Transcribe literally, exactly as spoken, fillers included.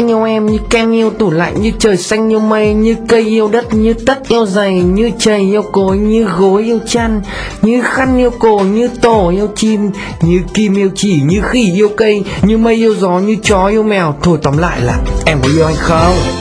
yêu em, như kem yêu tủ lạnh, như trời xanh yêu mây, như cây yêu đất, như tất yêu giày, như chày yêu cối, như gối yêu chăn, như khăn yêu cổ, như tổ yêu chim, như kim yêu chỉ, như khỉ yêu cây, như mây yêu gió, như chó yêu mèo. Thôi tóm lại là em có yêu anh không?